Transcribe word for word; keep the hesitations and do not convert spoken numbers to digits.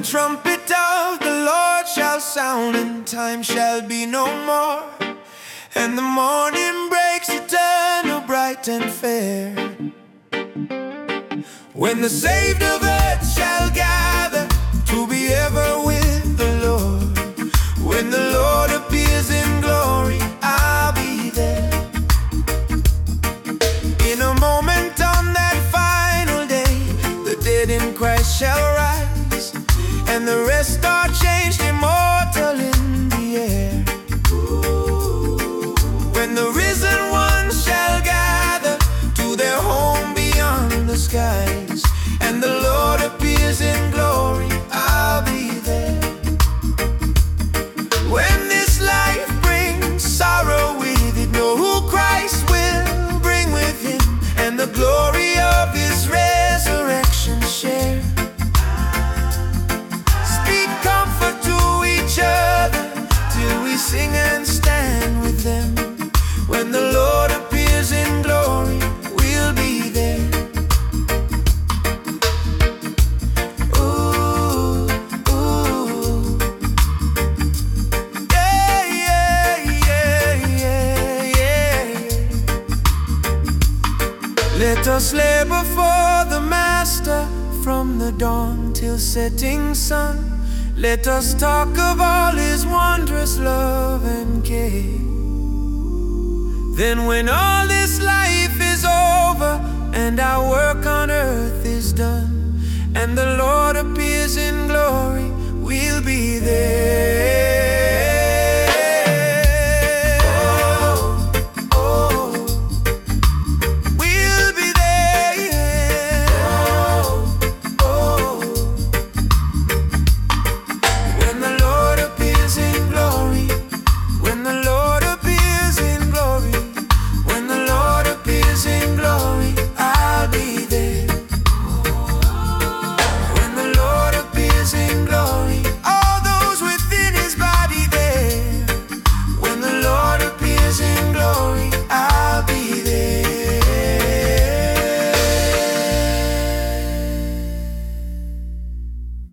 trumpet of the Lord shall sound, and time shall be no more, and the morning breaks eternal, bright and fair. When the saved of earth shall gather to be ever with the Lord, when the Lord appears in glory, I'll be there. In a moment on that final day, the dead in Christ shall rise, and the rest are changed immortal in the air. When the risen ones shall gather to their home beyond the skies, and the Lord appears in glory, I'll be there. When this life brings sorrow with it, know who Christ will bring with him, and the glory of his resurrection share. Speak comfort to each other till we sing and stand with them. When the Lord appears in glory, we'll be there. Ooh, ooh. Yeah, yeah, yeah, yeah, yeah. Let us labor for the Master from the dawn till setting sun. Let us talk of all his wondrous love and care. Then when all this life is over and our work on earth is done, and the Lord appears in glory, we'll be there.